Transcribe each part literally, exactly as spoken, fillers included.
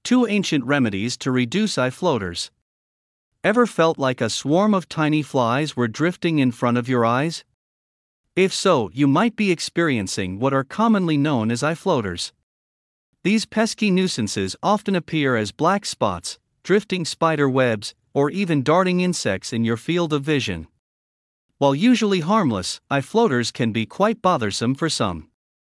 Two ancient remedies to reduce eye floaters. Ever felt like a swarm of tiny flies were drifting in front of your eyes? If so, you might be experiencing what are commonly known as eye floaters. These pesky nuisances often appear as black spots, drifting spider webs, or even darting insects in your field of vision. While usually harmless, eye floaters can be quite bothersome for some.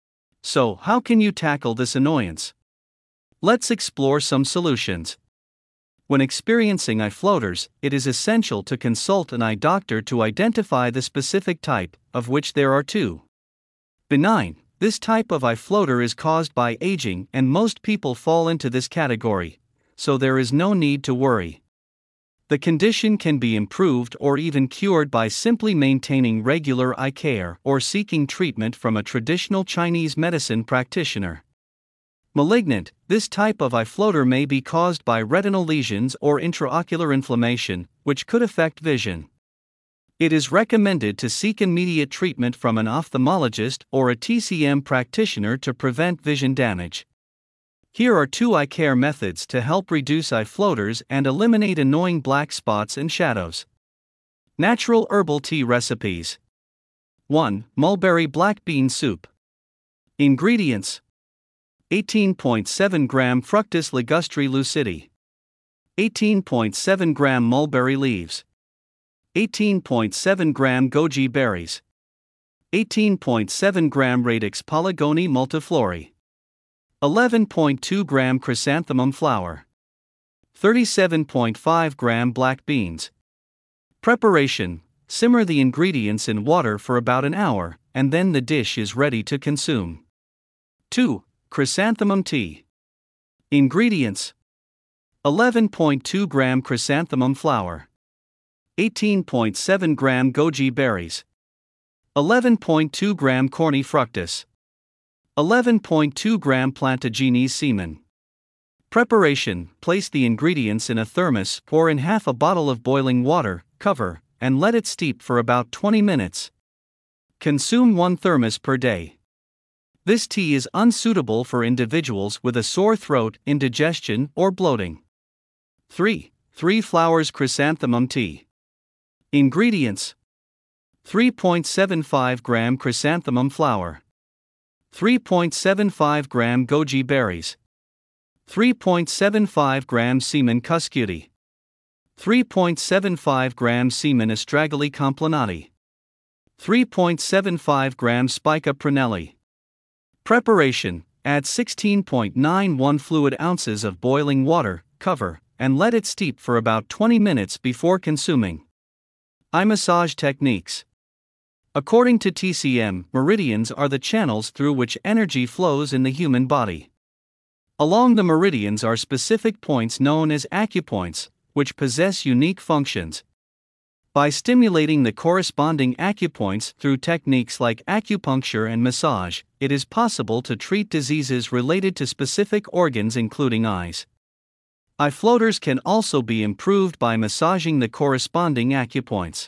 So, how can you tackle this annoyance? Let's explore some solutions. When experiencing eye floaters, it is essential to consult an eye doctor to identify the specific type, of which there are two. Benign. This type of eye floater is caused by aging, and most people fall into this category, so there is no need to worry. The condition can be improved or even cured by simply maintaining regular eye care or seeking treatment from a traditional Chinese medicine practitioner. Malignant. This type of eye floater may be caused by retinal lesions or intraocular inflammation, which could affect vision. It is recommended to seek immediate treatment from an ophthalmologist or a T C M practitioner to prevent vision damage. Here are two eye care methods to help reduce eye floaters and eliminate annoying black spots and shadows. Natural herbal tea recipes. one. Mulberry black bean soup. Ingredients: eighteen point seven gram Fructus ligustri lucidi, eighteen point seven gram mulberry leaves, eighteen point seven gram goji berries, eighteen point seven gram Radix polygoni multiflori, eleven point two gram chrysanthemum flower, thirty-seven point five gram black beans. Preparation: simmer the ingredients in water for about an hour, and then the dish is ready to consume. two. Chrysanthemum tea. Ingredients: eleven point two gram chrysanthemum flower, eighteen point seven gram goji berries, eleven point two gram corny fructus, eleven point two gram Plantagenes semen. Preparation: place the ingredients in a thermos, pour in half a bottle of boiling water, cover, and let it steep for about twenty minutes. Consume one thermos per day. This tea is unsuitable for individuals with a sore throat, indigestion, or bloating. three. Three flowers chrysanthemum tea. Ingredients: three point seven five gram chrysanthemum flower, three point seven five gram goji berries, three point seven five gram semen cuscuti, three point seven five gram semen astragali complanati, three point seven five gram spica prunelli. Preparation: add sixteen point nine one fluid ounces of boiling water, cover, and let it steep for about twenty minutes before consuming. Eye massage techniques. According to T C M, meridians are the channels through which energy flows in the human body. Along the meridians are specific points known as acupoints, which possess unique functions. By stimulating the corresponding acupoints through techniques like acupuncture and massage, it is possible to treat diseases related to specific organs including eyes. Eye floaters can also be improved by massaging the corresponding acupoints.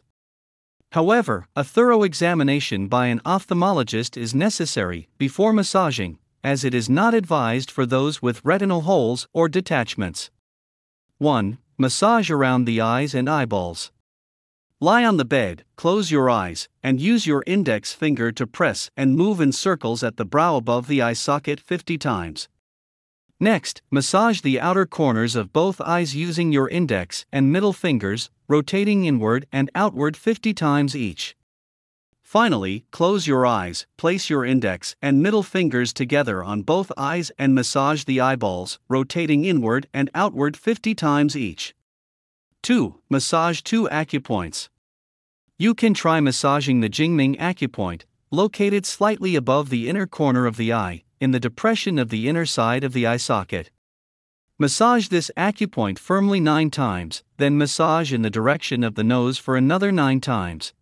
However, a thorough examination by an ophthalmologist is necessary before massaging, as it is not advised for those with retinal holes or detachments. one. Massage around the eyes and eyeballs. Lie on the bed, close your eyes, and use your index finger to press and move in circles at the brow above the eye socket fifty times. Next, massage the outer corners of both eyes using your index and middle fingers, rotating inward and outward fifty times each. Finally, close your eyes, place your index and middle fingers together on both eyes and massage the eyeballs, rotating inward and outward fifty times each. two. Massage two acupoints. You can try massaging the Jingming acupoint, located slightly above the inner corner of the eye, in the depression of the inner side of the eye socket. Massage this acupoint firmly nine times, then massage in the direction of the nose for another nine times.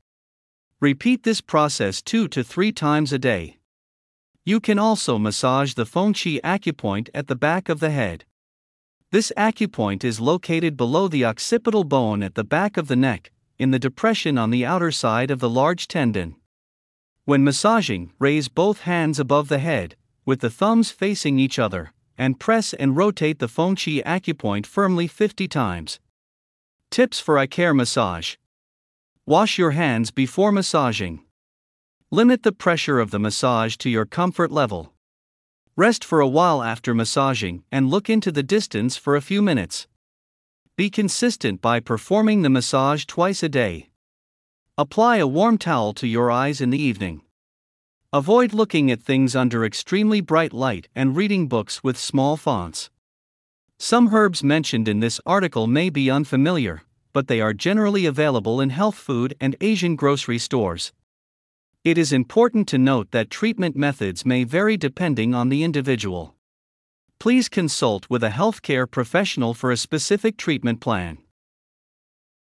Repeat this process two to three times a day. You can also massage the Fengqi acupoint at the back of the head. This acupoint is located below the occipital bone at the back of the neck, in the depression on the outer side of the large tendon. When massaging, raise both hands above the head, with the thumbs facing each other, and press and rotate the Fengqi acupoint firmly fifty times. Tips for eye care massage. Wash your hands before massaging. Limit the pressure of the massage to your comfort level. Rest for a while after massaging and look into the distance for a few minutes. Be consistent by performing the massage twice a day. Apply a warm towel to your eyes in the evening. Avoid looking at things under extremely bright light and reading books with small fonts. Some herbs mentioned in this article may be unfamiliar, but they are generally available in health food and Asian grocery stores. It is important to note that treatment methods may vary depending on the individual. Please consult with a healthcare professional for a specific treatment plan.